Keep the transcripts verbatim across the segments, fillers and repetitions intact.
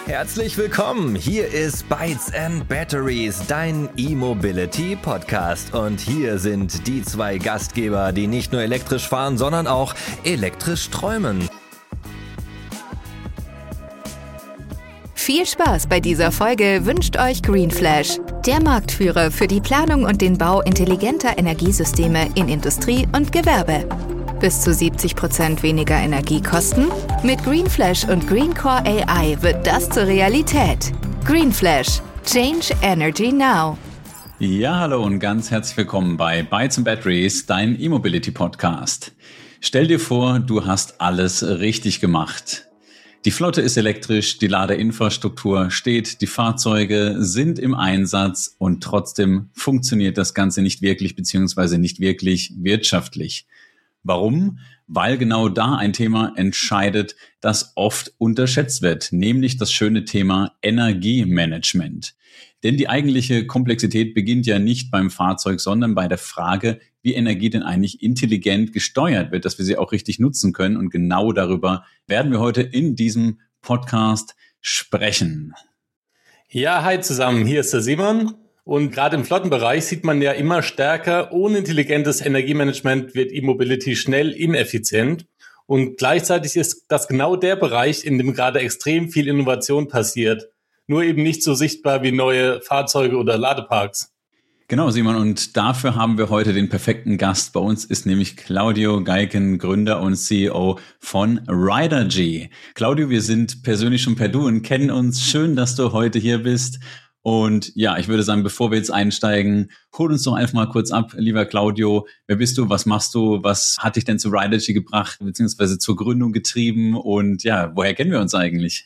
Herzlich willkommen, hier ist Bytes and Batteries, dein E-Mobility-Podcast. Und hier sind die zwei Gastgeber, die nicht nur elektrisch fahren, sondern auch elektrisch träumen. Viel Spaß bei dieser Folge wünscht euch GreenFlash, der Marktführer für die Planung und den Bau intelligenter Energiesysteme in Industrie und Gewerbe. Bis zu siebzig Prozent weniger Energiekosten? Mit GreenFlash und GreenCore A I wird das zur Realität. GreenFlash. Change Energy Now. Ja, hallo und ganz herzlich willkommen bei Bytes and Batteries, dein E-Mobility-Podcast. Stell dir vor, du hast alles richtig gemacht. Die Flotte ist elektrisch, die Ladeinfrastruktur steht, die Fahrzeuge sind im Einsatz und trotzdem funktioniert das Ganze nicht wirklich bzw. nicht wirklich wirtschaftlich. Warum? Weil genau da ein Thema entscheidet, das oft unterschätzt wird, nämlich das schöne Thema Energiemanagement. Denn die eigentliche Komplexität beginnt ja nicht beim Fahrzeug, sondern bei der Frage, wie Energie denn eigentlich intelligent gesteuert wird, dass wir sie auch richtig nutzen können. Und genau darüber werden wir heute in diesem Podcast sprechen. Ja, hi zusammen, hier ist der Simon. Und gerade im Flottenbereich sieht man ja immer stärker, ohne intelligentes Energiemanagement wird E-Mobility schnell ineffizient. Und gleichzeitig ist das genau der Bereich, in dem gerade extrem viel Innovation passiert. Nur eben nicht so sichtbar wie neue Fahrzeuge oder Ladeparks. Genau, Simon, und dafür haben wir heute den perfekten Gast. Bei uns ist nämlich Claudio Geiken, Gründer und C E O von Ridergy. Claudio, wir sind persönlich schon per Du und kennen uns. Schön, dass du heute hier bist. Und ja, ich würde sagen, bevor wir jetzt einsteigen, hol uns doch einfach mal kurz ab, lieber Claudio. Wer bist du? Was machst du? Was hat dich denn zu Ridergy gebracht, beziehungsweise zur Gründung getrieben? Und ja, woher kennen wir uns eigentlich?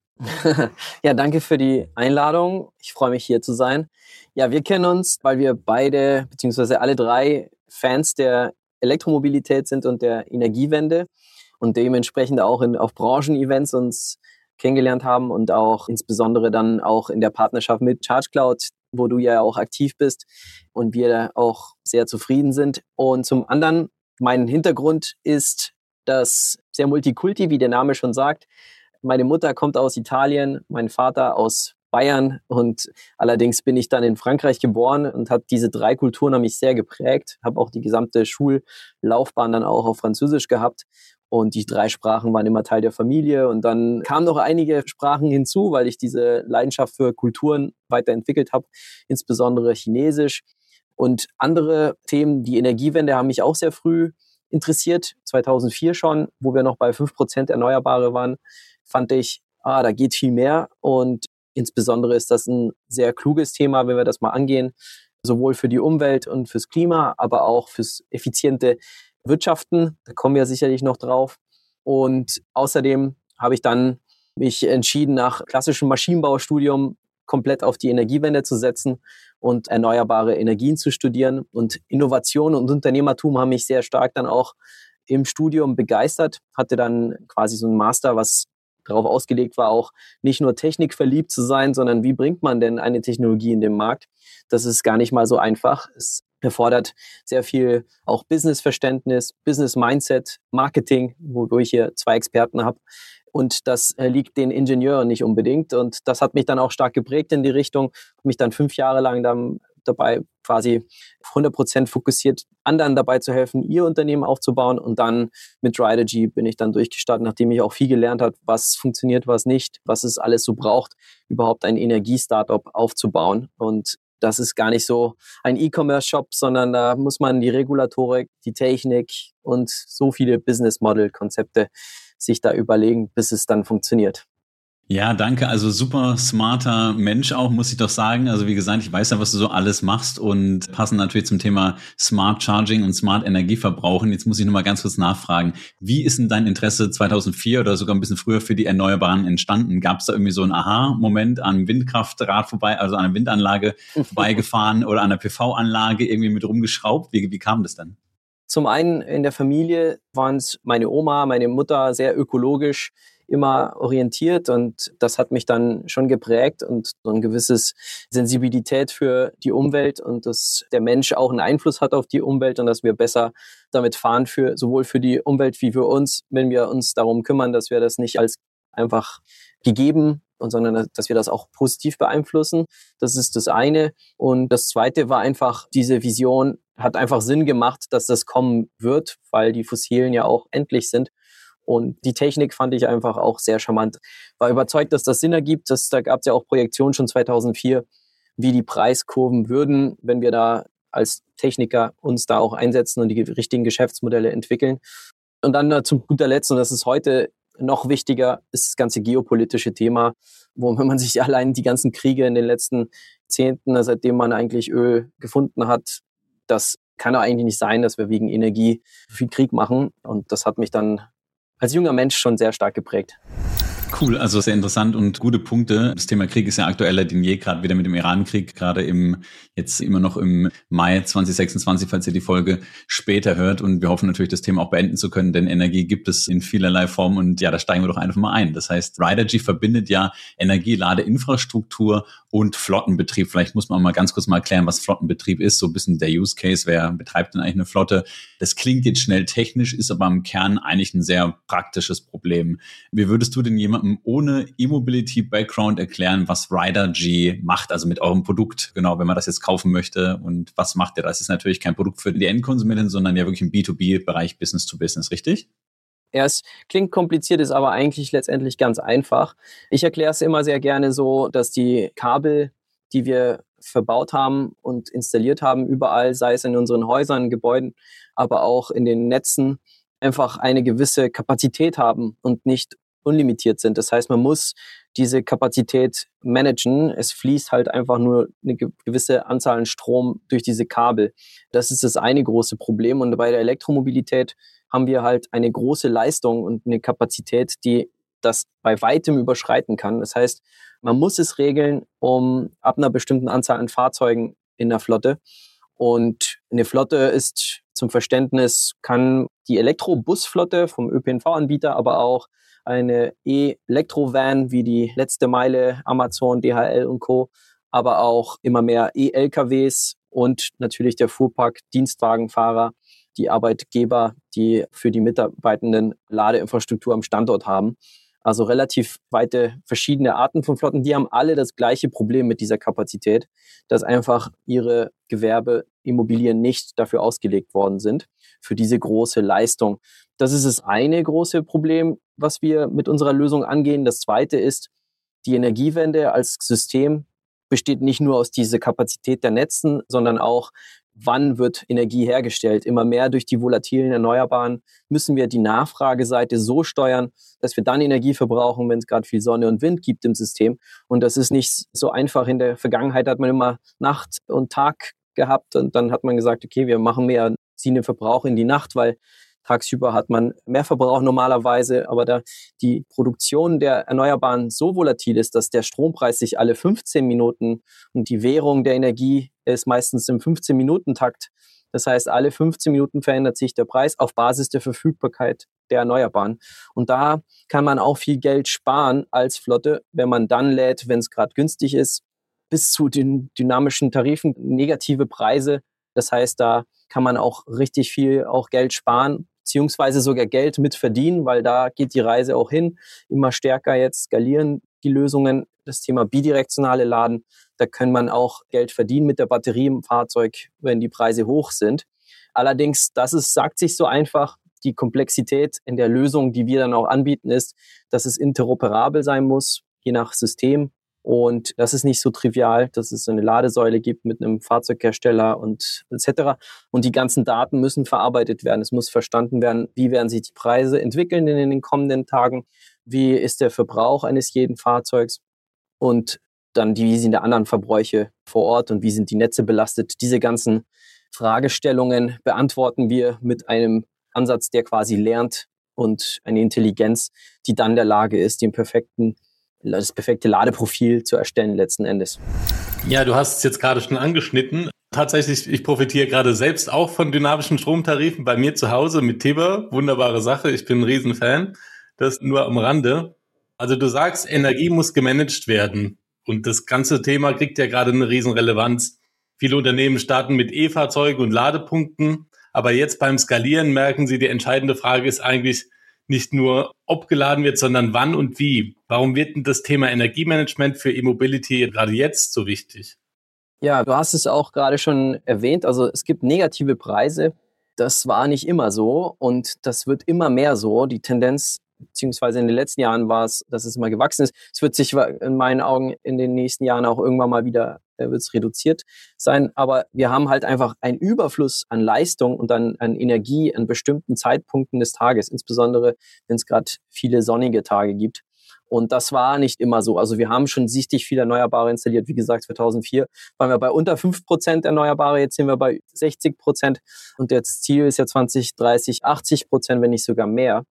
Ja, danke für die Einladung. Ich freue mich, hier zu sein. Ja, wir kennen uns, weil wir beide, beziehungsweise alle drei Fans der Elektromobilität sind und der Energiewende und dementsprechend auch in, auf Branchenevents uns kennengelernt haben und auch insbesondere dann auch in der Partnerschaft mit ChargeCloud, wo du ja auch aktiv bist und wir auch sehr zufrieden sind. Und zum anderen, mein Hintergrund ist das sehr Multikulti, wie der Name schon sagt. Meine Mutter kommt aus Italien, mein Vater aus Bayern und allerdings bin ich dann in Frankreich geboren und habe diese drei Kulturen haben mich sehr geprägt, habe auch die gesamte Schullaufbahn dann auch auf Französisch gehabt. Und die drei Sprachen waren immer Teil der Familie. Und dann kamen noch einige Sprachen hinzu, weil ich diese Leidenschaft für Kulturen weiterentwickelt habe, insbesondere Chinesisch. Und andere Themen, die Energiewende, haben mich auch sehr früh interessiert. zweitausendvier schon, wo wir noch bei fünf Prozent Erneuerbare waren, fand ich, ah, da geht viel mehr. Und insbesondere ist das ein sehr kluges Thema, wenn wir das mal angehen, sowohl für die Umwelt und fürs Klima, aber auch fürs effiziente Wirtschaften, da kommen wir sicherlich noch drauf. Und außerdem habe ich dann mich entschieden, nach klassischem Maschinenbaustudium komplett auf die Energiewende zu setzen und erneuerbare Energien zu studieren. Und Innovation und Unternehmertum haben mich sehr stark dann auch im Studium begeistert. Hatte dann quasi so einen Master, was darauf ausgelegt war, auch nicht nur technikverliebt zu sein, sondern wie bringt man denn eine Technologie in den Markt? Das ist gar nicht mal so einfach. Es erfordert sehr viel auch Businessverständnis, Business-Mindset, Marketing, wo ich hier zwei Experten habe. Und das liegt den Ingenieuren nicht unbedingt. Und das hat mich dann auch stark geprägt in die Richtung, mich dann fünf Jahre lang dann dabei quasi hundert Prozent fokussiert, anderen dabei zu helfen, ihr Unternehmen aufzubauen. Und dann mit Ridergy bin ich dann durchgestartet, nachdem ich auch viel gelernt habe, was funktioniert, was nicht, was es alles so braucht, überhaupt ein Energie-Startup aufzubauen. Und das ist gar nicht so ein E-Commerce-Shop, sondern da muss man die Regulatorik, die Technik und so viele Business-Model-Konzepte sich da überlegen, bis es dann funktioniert. Ja, danke. Also super smarter Mensch auch, muss ich doch sagen. Also wie gesagt, ich weiß ja, was du so alles machst und passen natürlich zum Thema Smart Charging und Smart Energieverbrauchen. Jetzt muss ich nochmal ganz kurz nachfragen. Wie ist denn dein Interesse zweitausendvier oder sogar ein bisschen früher für die Erneuerbaren entstanden? Gab es da irgendwie so einen Aha-Moment an einem Windkraftrad vorbei, also an einer Windanlage vorbeigefahren oder an einer P V-Anlage irgendwie mit rumgeschraubt? Wie, wie kam das dann? Zum einen in der Familie waren es meine Oma, meine Mutter sehr ökologisch immer orientiert und das hat mich dann schon geprägt und so ein gewisses Sensibilität für die Umwelt und dass der Mensch auch einen Einfluss hat auf die Umwelt und dass wir besser damit fahren, für sowohl für die Umwelt wie für uns, wenn wir uns darum kümmern, dass wir das nicht als einfach gegeben, und sondern dass wir das auch positiv beeinflussen. Das ist das eine. Und das zweite war einfach, diese Vision hat einfach Sinn gemacht, dass das kommen wird, weil die Fossilen ja auch endlich sind. Und die Technik fand ich einfach auch sehr charmant. War überzeugt, dass das Sinn ergibt. Das, da gab es ja auch Projektionen schon zweitausendvier, wie die Preiskurven würden, wenn wir da als Techniker uns da auch einsetzen und die richtigen Geschäftsmodelle entwickeln. Und dann äh, zum guter Letzt, und das ist heute noch wichtiger, ist das ganze geopolitische Thema, wo wenn man sich allein die ganzen Kriege in den letzten Zehnten, seitdem man eigentlich Öl gefunden hat, das kann doch eigentlich nicht sein, dass wir wegen Energie viel Krieg machen. Und das hat mich dann als junger Mensch schon sehr stark geprägt. Cool, also sehr interessant und gute Punkte. Das Thema Krieg ist ja aktueller denn je, gerade wieder mit dem Iran-Krieg, gerade im jetzt immer noch im Mai zwanzig sechsundzwanzig, falls ihr die Folge später hört. Und wir hoffen natürlich, das Thema auch beenden zu können, denn Energie gibt es in vielerlei Form und ja, da steigen wir doch einfach mal ein. Das heißt, Ridergy verbindet ja Energie, Ladeinfrastruktur und Flottenbetrieb. Vielleicht muss man mal ganz kurz mal erklären, was Flottenbetrieb ist, so ein bisschen der Use Case, wer betreibt denn eigentlich eine Flotte? Das klingt jetzt schnell technisch, ist aber im Kern eigentlich ein sehr praktisches Problem. Wie würdest du denn jemandem ohne E-Mobility-Background erklären, was Ridergy macht, also mit eurem Produkt, genau, wenn man das jetzt kaufen möchte und was macht ihr? Das ist natürlich kein Produkt für die Endkonsumentin, sondern ja wirklich im B to B-Bereich Business to Business, richtig? Ja, es klingt kompliziert, ist aber eigentlich letztendlich ganz einfach. Ich erkläre es immer sehr gerne so, dass die Kabel, die wir verbaut haben und installiert haben, überall, sei es in unseren Häusern, Gebäuden, aber auch in den Netzen, einfach eine gewisse Kapazität haben und nicht unlimitiert sind. Das heißt, man muss diese Kapazität managen. Es fließt halt einfach nur eine gewisse Anzahl an Strom durch diese Kabel. Das ist das eine große Problem. Und bei der Elektromobilität haben wir halt eine große Leistung und eine Kapazität, die das bei weitem überschreiten kann. Das heißt, man muss es regeln, um ab einer bestimmten Anzahl an Fahrzeugen in der Flotte. Und eine Flotte ist zum Verständnis, kann die Elektrobusflotte vom Ö P N V-Anbieter, aber auch eine E-Elektro-Van wie die Letzte Meile, Amazon, D H L und Co., aber auch immer mehr E-L K Ws und natürlich der Fuhrpark, Dienstwagenfahrer, die Arbeitgeber, die für die Mitarbeitenden Ladeinfrastruktur am Standort haben. Also relativ weite verschiedene Arten von Flotten, die haben alle das gleiche Problem mit dieser Kapazität, dass einfach ihre Gewerbeimmobilien nicht dafür ausgelegt worden sind, für diese große Leistung. Das ist das eine große Problem, was wir mit unserer Lösung angehen. Das zweite ist, die Energiewende als System besteht nicht nur aus dieser Kapazität der Netzen, sondern auch, wann wird Energie hergestellt. Immer mehr durch die volatilen Erneuerbaren müssen wir die Nachfrageseite so steuern, dass wir dann Energie verbrauchen, wenn es gerade viel Sonne und Wind gibt im System. Und das ist nicht so einfach. In der Vergangenheit hat man immer Nacht und Tag gehabt und dann hat man gesagt, okay, wir machen mehr, ziehen den Verbrauch in die Nacht, weil tagsüber hat man mehr Verbrauch normalerweise, aber da die Produktion der Erneuerbaren so volatil ist, dass der Strompreis sich alle fünfzehn Minuten und die Währung der Energie ist meistens im fünfzehn-Minuten-Takt. Das heißt, alle fünfzehn Minuten verändert sich der Preis auf Basis der Verfügbarkeit der Erneuerbaren. Und da kann man auch viel Geld sparen als Flotte, wenn man dann lädt, wenn es gerade günstig ist, bis zu den dynamischen Tarifen, negative Preise. Das heißt, da kann man auch richtig viel auch Geld sparen, beziehungsweise sogar Geld mit verdienen, weil da geht die Reise auch hin. Immer stärker jetzt skalieren die Lösungen. Das Thema bidirektionale Laden, da kann man auch Geld verdienen mit der Batterie im Fahrzeug, wenn die Preise hoch sind. Allerdings, das ist, sagt sich so einfach, die Komplexität in der Lösung, die wir dann auch anbieten, ist, dass es interoperabel sein muss, je nach System. Und das ist nicht so trivial, dass es so eine Ladesäule gibt mit einem Fahrzeughersteller und et cetera. Und die ganzen Daten müssen verarbeitet werden. Es muss verstanden werden, wie werden sich die Preise entwickeln in den kommenden Tagen, wie ist der Verbrauch eines jeden Fahrzeugs und dann wie sind die anderen Verbräuche vor Ort und wie sind die Netze belastet. Diese ganzen Fragestellungen beantworten wir mit einem Ansatz, der quasi lernt und eine Intelligenz, die dann in der Lage ist, den perfekten das perfekte Ladeprofil zu erstellen letzten Endes. Ja, du hast es jetzt gerade schon angeschnitten. Tatsächlich, ich profitiere gerade selbst auch von dynamischen Stromtarifen bei mir zu Hause mit Tiber. Wunderbare Sache, ich bin ein Riesenfan. Das nur am Rande. Also du sagst, Energie muss gemanagt werden. Und das ganze Thema kriegt ja gerade eine Riesenrelevanz. Viele Unternehmen starten mit E-Fahrzeugen und Ladepunkten. Aber jetzt beim Skalieren merken sie, die entscheidende Frage ist eigentlich, nicht nur ob geladen wird, sondern wann und wie. Warum wird denn das Thema Energiemanagement für E-Mobility gerade jetzt so wichtig? Ja, du hast es auch gerade schon erwähnt. Also es gibt negative Preise. Das war nicht immer so und das wird immer mehr so. Die Tendenz, beziehungsweise in den letzten Jahren war es, dass es immer gewachsen ist. Es wird sich in meinen Augen in den nächsten Jahren auch irgendwann mal wieder äh, wird es reduziert sein. Aber wir haben halt einfach einen Überfluss an Leistung und an, an Energie an bestimmten Zeitpunkten des Tages, insbesondere wenn es gerade viele sonnige Tage gibt. Und das war nicht immer so. Also wir haben schon sichtlich viel Erneuerbare installiert. Wie gesagt, zweitausendvier waren wir bei unter fünf Prozent Erneuerbare. Jetzt sind wir bei sechzig Prozent. Und das Ziel ist ja zwanzig dreißig achtzig Prozent, wenn nicht sogar mehr.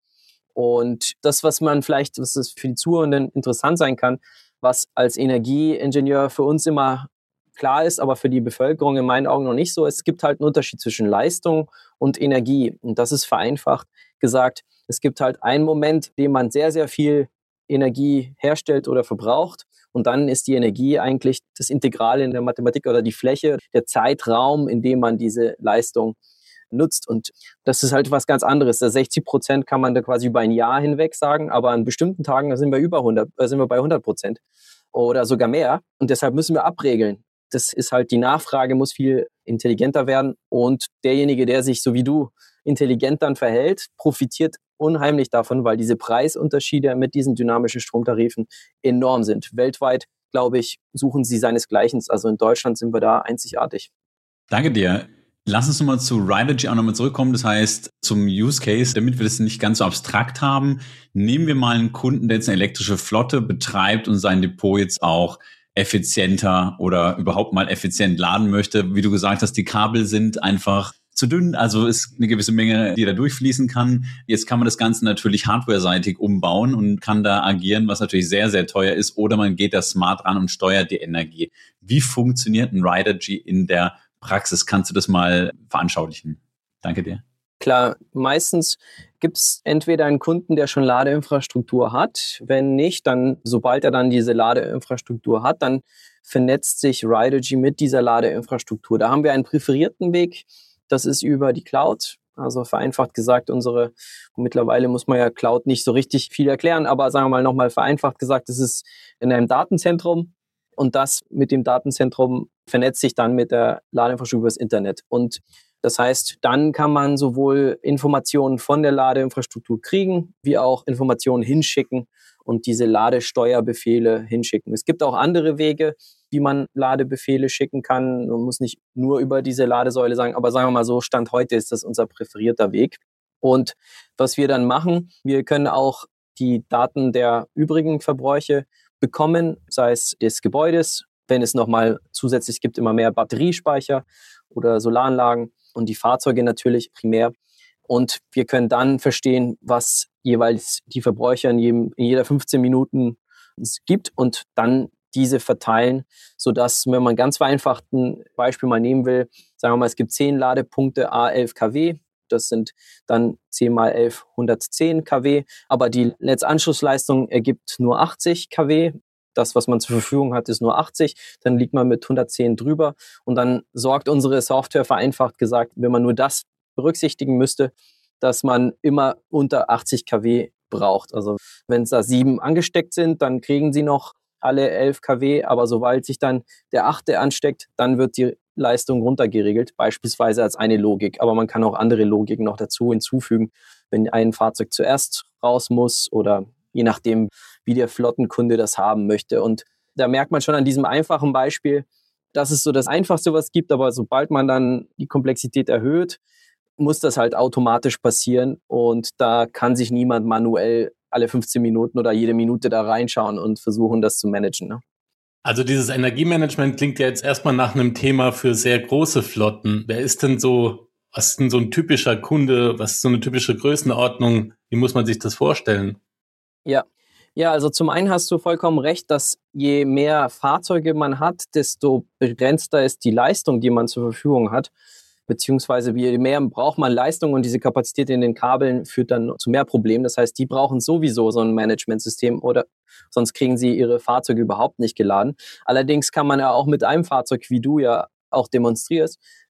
Und das, was man vielleicht, was es für die Zuhörenden interessant sein kann, was als Energieingenieur für uns immer klar ist, aber für die Bevölkerung in meinen Augen noch nicht so. Es gibt halt einen Unterschied zwischen Leistung und Energie. Und das ist vereinfacht gesagt. Es gibt halt einen Moment, in dem man sehr, sehr viel Energie herstellt oder verbraucht. Und dann ist die Energie eigentlich das Integrale in der Mathematik oder die Fläche, der Zeitraum, in dem man diese Leistung nutzt. Und das ist halt was ganz anderes. Da sechzig Prozent kann man da quasi über ein Jahr hinweg sagen, aber an bestimmten Tagen da sind wir über hundert, da sind wir bei hundert Prozent oder sogar mehr. Und deshalb müssen wir abregeln. Das ist halt, die Nachfrage muss viel intelligenter werden und derjenige, der sich so wie du intelligent dann verhält, profitiert unheimlich davon, weil diese Preisunterschiede mit diesen dynamischen Stromtarifen enorm sind. Weltweit, glaube ich, suchen sie seinesgleichen. Also in Deutschland sind wir da einzigartig. Danke dir. Lass uns nochmal zu Ridergy auch nochmal zurückkommen. Das heißt, zum Use Case, damit wir das nicht ganz so abstrakt haben, nehmen wir mal einen Kunden, der jetzt eine elektrische Flotte betreibt und sein Depot jetzt auch effizienter oder überhaupt mal effizient laden möchte. Wie du gesagt hast, die Kabel sind einfach zu dünn, also ist eine gewisse Menge, die da durchfließen kann. Jetzt kann man das Ganze natürlich hardware-seitig umbauen und kann da agieren, was natürlich sehr, sehr teuer ist. Oder man geht da smart ran und steuert die Energie. Wie funktioniert ein Ridergy in der Praxis? Kannst du das mal veranschaulichen? Danke dir. Klar, meistens gibt es entweder einen Kunden, der schon Ladeinfrastruktur hat. Wenn nicht, dann, sobald er dann diese Ladeinfrastruktur hat, dann vernetzt sich Ridergy mit dieser Ladeinfrastruktur. Da haben wir einen präferierten Weg. Das ist über die Cloud. Also vereinfacht gesagt, unsere, mittlerweile muss man ja Cloud nicht so richtig viel erklären, aber sagen wir mal nochmal vereinfacht gesagt, es ist in einem Datenzentrum und das mit dem Datenzentrum vernetzt sich dann mit der Ladeinfrastruktur übers Internet. Und das heißt, dann kann man sowohl Informationen von der Ladeinfrastruktur kriegen, wie auch Informationen hinschicken und diese Ladesteuerbefehle hinschicken. Es gibt auch andere Wege, wie man Ladebefehle schicken kann. Man muss nicht nur über diese Ladesäule sagen, aber sagen wir mal so, Stand heute ist das unser präferierter Weg. Und was wir dann machen, wir können auch die Daten der übrigen Verbräuche bekommen, sei es des Gebäudes, wenn es nochmal zusätzlich gibt, immer mehr Batteriespeicher oder Solaranlagen und die Fahrzeuge natürlich primär. Und wir können dann verstehen, was jeweils die Verbräuche in, jedem, in jeder fünfzehn Minuten es gibt und dann diese verteilen, sodass, wenn man ganz vereinfacht ein Beispiel mal nehmen will, sagen wir mal, es gibt zehn Ladepunkte à elf Kilowatt. Das sind dann zehn mal elf, hundertzehn Kilowatt. Aber die Netzanschlussleistung ergibt nur achtzig Kilowatt. Das, was man zur Verfügung hat, ist nur achtzig. Dann liegt man mit hundertzehn drüber. Und dann sorgt unsere Software vereinfacht gesagt, wenn man nur das berücksichtigen müsste, dass man immer unter achtzig Kilowatt braucht. Also wenn es da sieben angesteckt sind, dann kriegen sie noch alle elf Kilowatt. Aber sobald sich dann der achte ansteckt, dann wird die Leistung runtergeregelt, beispielsweise als eine Logik. Aber man kann auch andere Logiken noch dazu hinzufügen, wenn ein Fahrzeug zuerst raus muss oder je nachdem, wie der Flottenkunde das haben möchte. Und da merkt man schon an diesem einfachen Beispiel, das ist so das Einfachste, was es gibt. Aber sobald man dann die Komplexität erhöht, muss das halt automatisch passieren. Und da kann sich niemand manuell alle fünfzehn Minuten oder jede Minute da reinschauen und versuchen, das zu managen. Ne? Also dieses Energiemanagement klingt ja jetzt erstmal nach einem Thema für sehr große Flotten. Wer ist denn so, was ist denn so ein typischer Kunde, was ist so eine typische Größenordnung? Wie muss man sich das vorstellen? Ja, ja, also zum einen hast du vollkommen recht, dass je mehr Fahrzeuge man hat, desto begrenzter ist die Leistung, die man zur Verfügung hat. Beziehungsweise je mehr braucht man Leistung und diese Kapazität in den Kabeln führt dann zu mehr Problemen. Das heißt, die brauchen sowieso so ein Managementsystem oder sonst kriegen sie ihre Fahrzeuge überhaupt nicht geladen. Allerdings kann man ja auch mit einem Fahrzeug, wie du ja auch demonstrierst,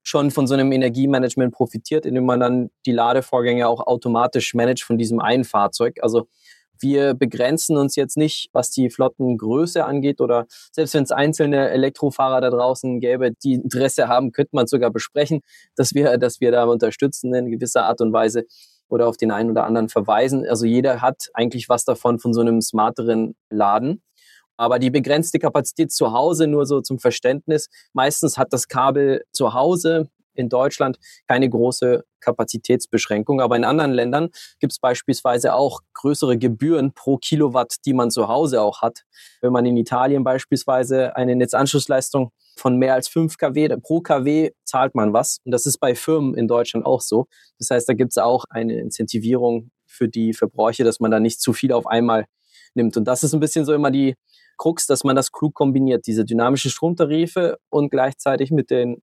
schon von so einem Energiemanagement profitiert, indem man dann die Ladevorgänge auch automatisch managt von diesem einen Fahrzeug. Also wir begrenzen uns jetzt nicht, was die Flottengröße angeht, oder selbst wenn es einzelne Elektrofahrer da draußen gäbe, die Interesse haben, könnte man sogar besprechen, dass wir, dass wir da unterstützen in gewisser Art und Weise oder auf den einen oder anderen verweisen. Also jeder hat eigentlich was davon von so einem smarteren Laden. Aber die begrenzte Kapazität zu Hause, nur so zum Verständnis, meistens hat das Kabel zu Hause in Deutschland keine große Kapazitätsbeschränkung. Aber in anderen Ländern gibt es beispielsweise auch größere Gebühren pro Kilowatt, die man zu Hause auch hat. Wenn man in Italien beispielsweise eine Netzanschlussleistung von mehr als fünf Kilowatt pro Kilowatt zahlt man was. Und das ist bei Firmen in Deutschland auch so. Das heißt, da gibt es auch eine Incentivierung für die Verbräuche, dass man da nicht zu viel auf einmal nimmt. Und das ist ein bisschen so immer die Krux, dass man das klug kombiniert, diese dynamischen Stromtarife und gleichzeitig mit den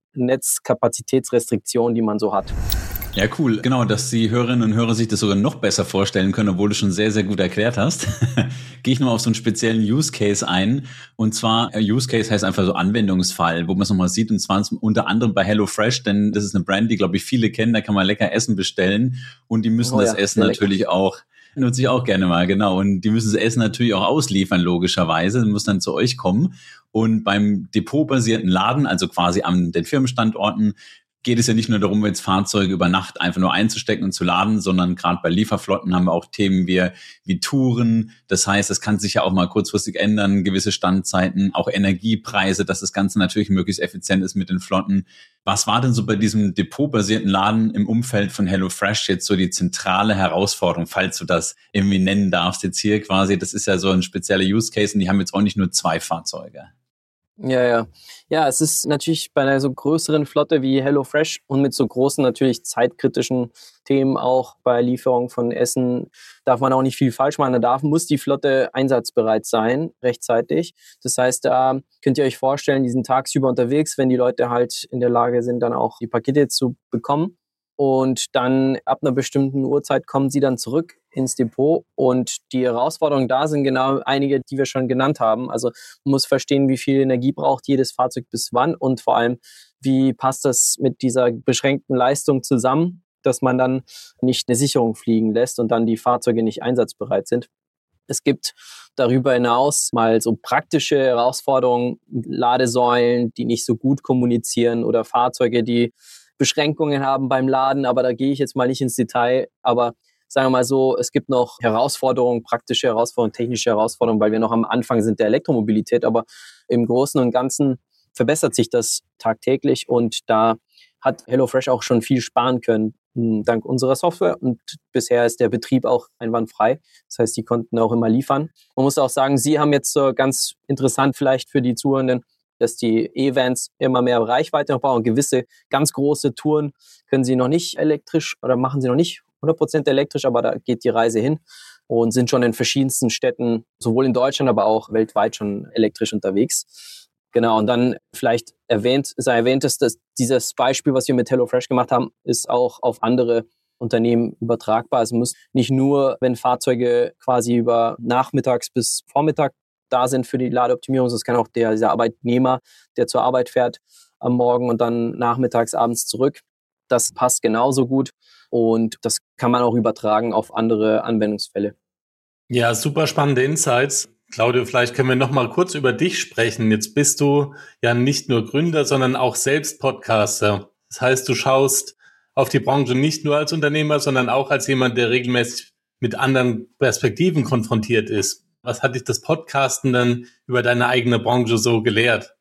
Netzkapazitätsrestriktionen, die man so hat. Ja, cool. Genau, dass die Hörerinnen und Hörer sich das sogar noch besser vorstellen können, obwohl du schon sehr, sehr gut erklärt hast. Gehe ich nochmal auf so einen speziellen Use Case ein. Und zwar, Use Case heißt einfach so Anwendungsfall, wo man es nochmal sieht. Und zwar unter anderem bei HelloFresh, denn das ist eine Brand, die, glaube ich, viele kennen. Da kann man lecker Essen bestellen. Und die müssen oh, das ja, Essen natürlich lecker. auch Nutze ich auch gerne mal, genau. Und die müssen das Essen natürlich auch ausliefern, logischerweise. Das muss dann zu euch kommen. Und beim depotbasierten Laden, also quasi an den Firmenstandorten, geht es ja nicht nur darum, jetzt Fahrzeuge über Nacht einfach nur einzustecken und zu laden, sondern gerade bei Lieferflotten haben wir auch Themen wie, wie Touren. Das heißt, es kann sich ja auch mal kurzfristig ändern, gewisse Standzeiten, auch Energiepreise, dass das Ganze natürlich möglichst effizient ist mit den Flotten. Was war denn so bei diesem depotbasierten Laden im Umfeld von HelloFresh jetzt so die zentrale Herausforderung, falls du das irgendwie nennen darfst jetzt hier quasi? Das ist ja so ein spezieller Use Case und die haben jetzt auch nicht nur zwei Fahrzeuge. Ja, ja. Ja, es ist natürlich bei einer so größeren Flotte wie HelloFresh und mit so großen, natürlich zeitkritischen Themen auch bei Lieferung von Essen darf man auch nicht viel falsch machen. Da darf, muss die Flotte einsatzbereit sein, rechtzeitig. Das heißt, da könnt ihr euch vorstellen, die sind tagsüber unterwegs, wenn die Leute halt in der Lage sind, dann auch die Pakete zu bekommen. Und dann ab einer bestimmten Uhrzeit kommen sie dann zurück ins Depot. Und die Herausforderungen da sind genau einige, die wir schon genannt haben. Also man muss verstehen, wie viel Energie braucht jedes Fahrzeug bis wann und vor allem, wie passt das mit dieser beschränkten Leistung zusammen, dass man dann nicht eine Sicherung fliegen lässt und dann die Fahrzeuge nicht einsatzbereit sind. Es gibt darüber hinaus mal so praktische Herausforderungen, Ladesäulen, die nicht so gut kommunizieren oder Fahrzeuge, die Beschränkungen haben beim Laden, aber da gehe ich jetzt mal nicht ins Detail. Aber sagen wir mal so, es gibt noch Herausforderungen, praktische Herausforderungen, technische Herausforderungen, weil wir noch am Anfang sind der Elektromobilität. Aber im Großen und Ganzen verbessert sich das tagtäglich und da hat HelloFresh auch schon viel sparen können, dank unserer Software. Und bisher ist der Betrieb auch einwandfrei. Das heißt, die konnten auch immer liefern. Man muss auch sagen, Sie haben jetzt so ganz interessant vielleicht für die Zuhörenden, dass die E-Vans immer mehr Reichweite noch brauchen. Gewisse ganz große Touren können sie noch nicht elektrisch oder machen sie noch nicht hundert Prozent elektrisch, aber da geht die Reise hin und sind schon in verschiedensten Städten, sowohl in Deutschland, aber auch weltweit schon elektrisch unterwegs. Genau, und dann vielleicht erwähnt, sei erwähnt, dass das, dieses Beispiel, was wir mit HelloFresh gemacht haben, ist auch auf andere Unternehmen übertragbar. Es muss nicht nur, wenn Fahrzeuge quasi über nachmittags bis Vormittag da sind für die Ladeoptimierung. Das kann auch der, dieser Arbeitnehmer, der zur Arbeit fährt am Morgen und dann nachmittags, abends zurück. Das passt genauso gut und das kann man auch übertragen auf andere Anwendungsfälle. Ja, super spannende Insights. Claudio, vielleicht können wir noch mal kurz über dich sprechen. Jetzt bist du ja nicht nur Gründer, sondern auch selbst Podcaster. Das heißt, du schaust auf die Branche nicht nur als Unternehmer, sondern auch als jemand, der regelmäßig mit anderen Perspektiven konfrontiert ist. Was hat dich das Podcasten dann über deine eigene Branche so gelehrt?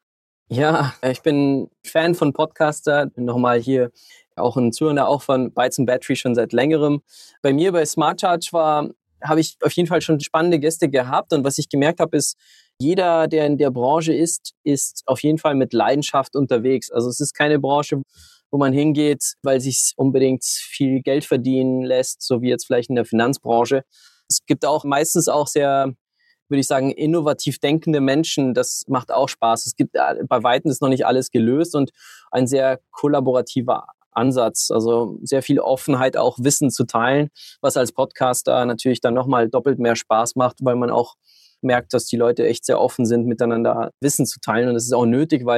Ja, ich bin Fan von Podcaster. Bin nochmal hier auch ein Zuhörer auch von Bytes and Battery schon seit längerem. Bei mir bei Smart Charge war, habe ich auf jeden Fall schon spannende Gäste gehabt. Und was ich gemerkt habe, ist, jeder, der in der Branche ist, ist auf jeden Fall mit Leidenschaft unterwegs. Also es ist keine Branche, wo man hingeht, weil sich unbedingt viel Geld verdienen lässt, so wie jetzt vielleicht in der Finanzbranche. Es gibt auch meistens auch sehr, würde ich sagen, innovativ denkende Menschen. Das macht auch Spaß. Es gibt, bei Weitem ist noch nicht alles gelöst und ein sehr kollaborativer Ansatz. Also sehr viel Offenheit, auch Wissen zu teilen, was als Podcaster natürlich dann nochmal doppelt mehr Spaß macht, weil man auch merkt, dass die Leute echt sehr offen sind, miteinander Wissen zu teilen. Und das ist auch nötig, weil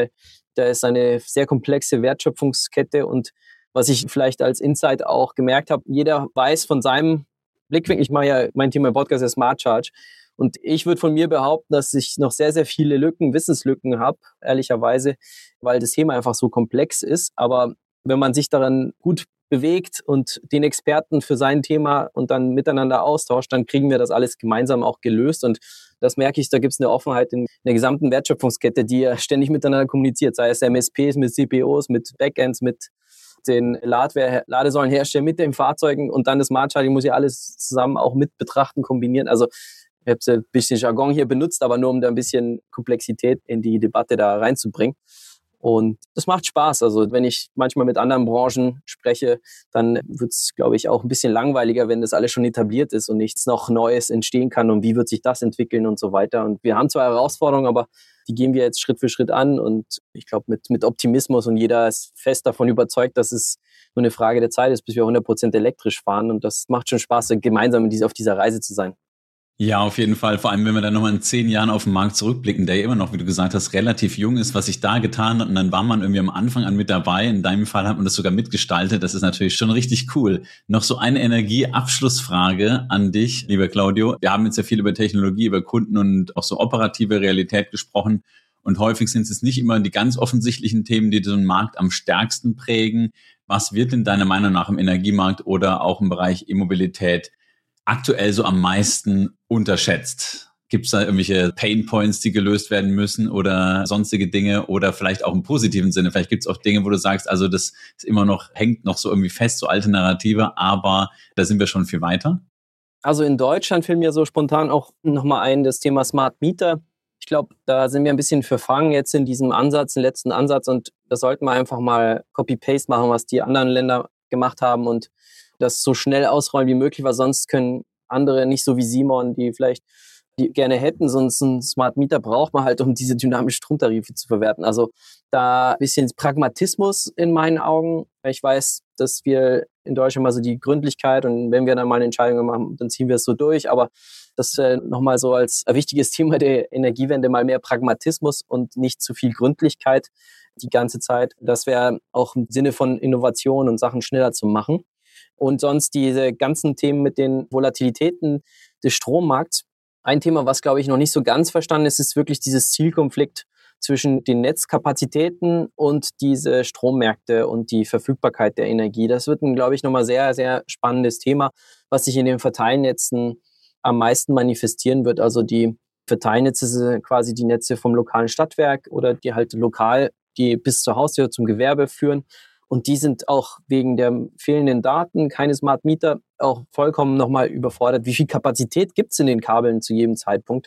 Da ist eine sehr komplexe Wertschöpfungskette und was ich vielleicht als Insight auch gemerkt habe, jeder weiß von seinem Blickwinkel, ich mache ja mein Thema im Podcast ist Smart Charge und ich würde von mir behaupten, dass ich noch sehr, sehr viele Lücken, Wissenslücken habe, ehrlicherweise, weil das Thema einfach so komplex ist. Aber wenn man sich daran gut bewegt und den Experten für sein Thema und dann miteinander austauscht, dann kriegen wir das alles gemeinsam auch gelöst. Und das merke ich, da gibt es eine Offenheit in der gesamten Wertschöpfungskette, die ja ständig miteinander kommuniziert, sei es M S Ps mit C P Os, mit Backends, mit den Ladeware, Ladesäulen herstellen mit den Fahrzeugen und dann das Smart Charging muss ja alles zusammen auch mit betrachten, kombinieren. Also ich habe ein bisschen Jargon hier benutzt, aber nur um da ein bisschen Komplexität in die Debatte da reinzubringen. Und das macht Spaß. Also wenn ich manchmal mit anderen Branchen spreche, dann wird es, glaube ich, auch ein bisschen langweiliger, wenn das alles schon etabliert ist und nichts noch Neues entstehen kann und wie wird sich das entwickeln und so weiter. Und wir haben zwar Herausforderungen, aber die gehen wir jetzt Schritt für Schritt an und ich glaube mit, mit Optimismus und jeder ist fest davon überzeugt, dass es nur eine Frage der Zeit ist, bis wir hundert Prozent elektrisch fahren und das macht schon Spaß, gemeinsam auf dieser Reise zu sein. Ja, auf jeden Fall. Vor allem, wenn wir dann nochmal in zehn Jahren auf den Markt zurückblicken, der ja immer noch, wie du gesagt hast, relativ jung ist, was sich da getan hat. Und dann war man irgendwie am Anfang an mit dabei. In deinem Fall hat man das sogar mitgestaltet. Das ist natürlich schon richtig cool. Noch so eine Energieabschlussfrage an dich, lieber Claudio. Wir haben jetzt ja viel über Technologie, über Kunden und auch so operative Realität gesprochen. Und häufig sind es nicht immer die ganz offensichtlichen Themen, die den Markt am stärksten prägen. Was wird denn deiner Meinung nach im Energiemarkt oder auch im Bereich E-Mobilität aktuell so am meisten unterschätzt? Gibt es da irgendwelche Painpoints, die gelöst werden müssen oder sonstige Dinge oder vielleicht auch im positiven Sinne? Vielleicht gibt es auch Dinge, wo du sagst, also das ist immer noch, hängt noch so irgendwie fest, so alte Narrative, aber da sind wir schon viel weiter. Also in Deutschland fällt mir so spontan auch nochmal ein, das Thema Smart Meter. Ich glaube, da sind wir ein bisschen verfangen jetzt in diesem Ansatz, im letzten Ansatz und da sollten wir einfach mal Copy-Paste machen, was die anderen Länder gemacht haben und das so schnell ausrollen wie möglich, weil sonst können andere nicht so wie Simon, die vielleicht die gerne hätten, sonst ein Smart Meter braucht man halt, um diese dynamischen Stromtarife zu verwerten. Also da ein bisschen Pragmatismus in meinen Augen. Ich weiß, dass wir in Deutschland mal so die Gründlichkeit und wenn wir dann mal eine Entscheidung machen, dann ziehen wir es so durch, aber das äh, nochmal so als ein wichtiges Thema der Energiewende, mal mehr Pragmatismus und nicht zu viel Gründlichkeit die ganze Zeit. Das wäre auch im Sinne von Innovation und Sachen schneller zu machen. Und sonst diese ganzen Themen mit den Volatilitäten des Strommarkts. Ein Thema, was, glaube ich, noch nicht so ganz verstanden ist, ist wirklich dieses Zielkonflikt zwischen den Netzkapazitäten und diese Strommärkte und die Verfügbarkeit der Energie. Das wird ein, glaube ich, nochmal sehr, sehr spannendes Thema, was sich in den Verteilnetzen am meisten manifestieren wird. Also die Verteilnetze sind quasi die Netze vom lokalen Stadtwerk oder die halt lokal, die bis zur Haustür zum Gewerbe führen. Und die sind auch wegen der fehlenden Daten, keine Smart Meter, auch vollkommen nochmal überfordert. Wie viel Kapazität gibt es in den Kabeln zu jedem Zeitpunkt?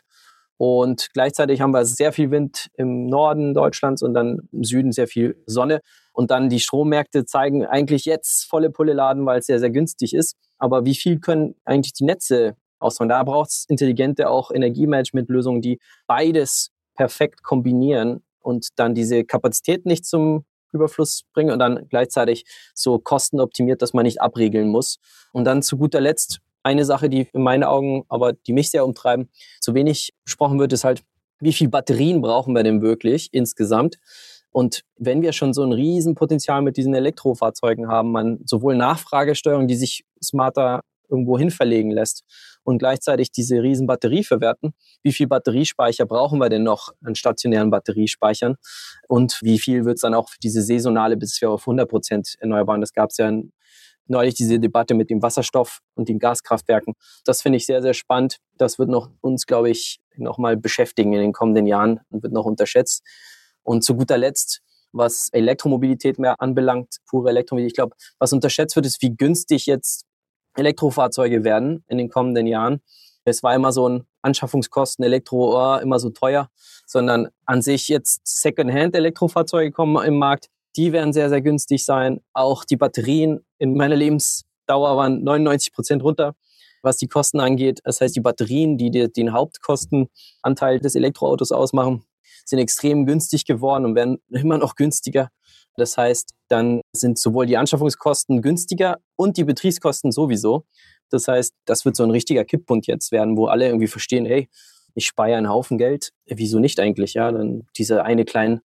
Und gleichzeitig haben wir sehr viel Wind im Norden Deutschlands und dann im Süden sehr viel Sonne. Und dann die Strommärkte zeigen eigentlich jetzt volle Pulle laden, weil es sehr, sehr günstig ist. Aber wie viel können eigentlich die Netze ausmachen? Da braucht es intelligente auch Energiemanagementlösungen, die beides perfekt kombinieren und dann diese Kapazität nicht zum Überfluss bringen und dann gleichzeitig so kostenoptimiert, dass man nicht abregeln muss. Und dann zu guter Letzt eine Sache, die in meinen Augen, aber die mich sehr umtreiben, zu wenig besprochen wird, ist halt, wie viel Batterien brauchen wir denn wirklich insgesamt? Und wenn wir schon so ein Riesenpotenzial mit diesen Elektrofahrzeugen haben, man sowohl Nachfragesteuerung, die sich smarter irgendwo hin verlegen lässt und gleichzeitig diese riesen Batterie verwerten. Wie viel Batteriespeicher brauchen wir denn noch an stationären Batteriespeichern? Und wie viel wird es dann auch für diese saisonale, bis wir auf hundert Prozent erneuerbaren? Das gab es ja neulich diese Debatte mit dem Wasserstoff und den Gaskraftwerken. Das finde ich sehr, sehr spannend. Das wird noch uns, glaube ich, noch mal beschäftigen in den kommenden Jahren und wird noch unterschätzt. Und zu guter Letzt, was Elektromobilität mehr anbelangt, pure Elektromobilität, ich glaube, was unterschätzt wird, ist, wie günstig jetzt Elektrofahrzeuge werden in den kommenden Jahren. Es war immer so ein Anschaffungskosten, Elektro, oh, immer so teuer, sondern an sich jetzt Secondhand-Elektrofahrzeuge kommen im Markt. Die werden sehr, sehr günstig sein. Auch die Batterien in meiner Lebensdauer waren neunundneunzig Prozent runter, was die Kosten angeht. Das heißt, die Batterien, die den Hauptkostenanteil des Elektroautos ausmachen, sind extrem günstig geworden und werden immer noch günstiger. Das heißt, dann sind sowohl die Anschaffungskosten günstiger und die Betriebskosten sowieso. Das heißt, das wird so ein richtiger Kipppunkt jetzt werden, wo alle irgendwie verstehen, hey, ich spare einen Haufen Geld. Wieso nicht eigentlich? Ja, dann diese eine kleine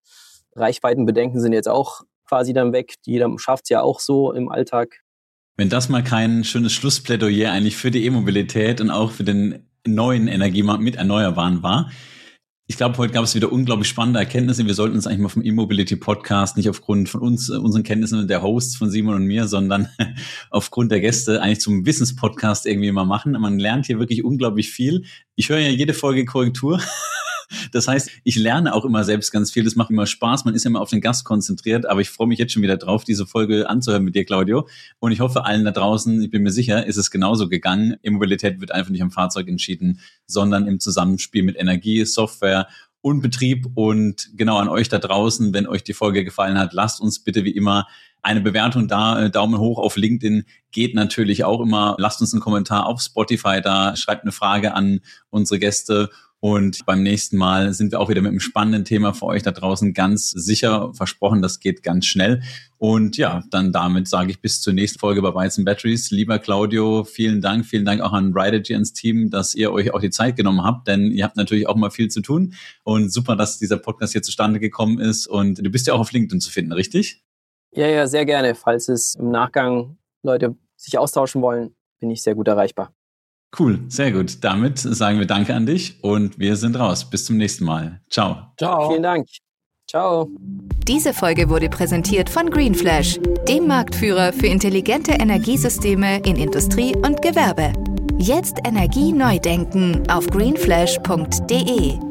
Reichweitenbedenken sind jetzt auch quasi dann weg. Jeder schafft es ja auch so im Alltag. Wenn das mal kein schönes Schlussplädoyer eigentlich für die E-Mobilität und auch für den neuen Energiemarkt mit Erneuerbaren war. Ich glaube, heute gab es wieder unglaublich spannende Erkenntnisse. Wir sollten uns eigentlich mal vom E-Mobility-Podcast nicht aufgrund von uns, unseren Kenntnissen der Hosts von Simon und mir, sondern aufgrund der Gäste eigentlich zum Wissenspodcast irgendwie mal machen. Man lernt hier wirklich unglaublich viel. Ich höre ja jede Folge Korrektur. Das heißt, ich lerne auch immer selbst ganz viel. Das macht immer Spaß. Man ist ja immer auf den Gast konzentriert. Aber ich freue mich jetzt schon wieder drauf, diese Folge anzuhören mit dir, Claudio. Und ich hoffe, allen da draußen, ich bin mir sicher, ist es genauso gegangen. E-Mobilität wird einfach nicht am Fahrzeug entschieden, sondern im Zusammenspiel mit Energie, Software und Betrieb. Und genau an euch da draußen, wenn euch die Folge gefallen hat, lasst uns bitte wie immer eine Bewertung da, Daumen hoch auf LinkedIn geht natürlich auch immer. Lasst uns einen Kommentar auf Spotify da, schreibt eine Frage an unsere Gäste. Und beim nächsten Mal sind wir auch wieder mit einem spannenden Thema für euch da draußen ganz sicher versprochen. Das geht ganz schnell. Und ja, dann damit sage ich bis zur nächsten Folge bei Bytes and Batteries. Lieber Claudio, vielen Dank. Vielen Dank auch an Ridergy ins Team, dass ihr euch auch die Zeit genommen habt, denn ihr habt natürlich auch mal viel zu tun. Und super, dass dieser Podcast hier zustande gekommen ist. Und du bist ja auch auf LinkedIn zu finden, richtig? Ja, ja, sehr gerne. Falls es im Nachgang Leute sich austauschen wollen, bin ich sehr gut erreichbar. Cool, sehr gut. Damit sagen wir Danke an dich und wir sind raus. Bis zum nächsten Mal. Ciao. Ciao. Vielen Dank. Ciao. Diese Folge wurde präsentiert von GreenFlash, dem Marktführer für intelligente Energiesysteme in Industrie und Gewerbe. Jetzt Energie neu denken auf greenflash punkt de.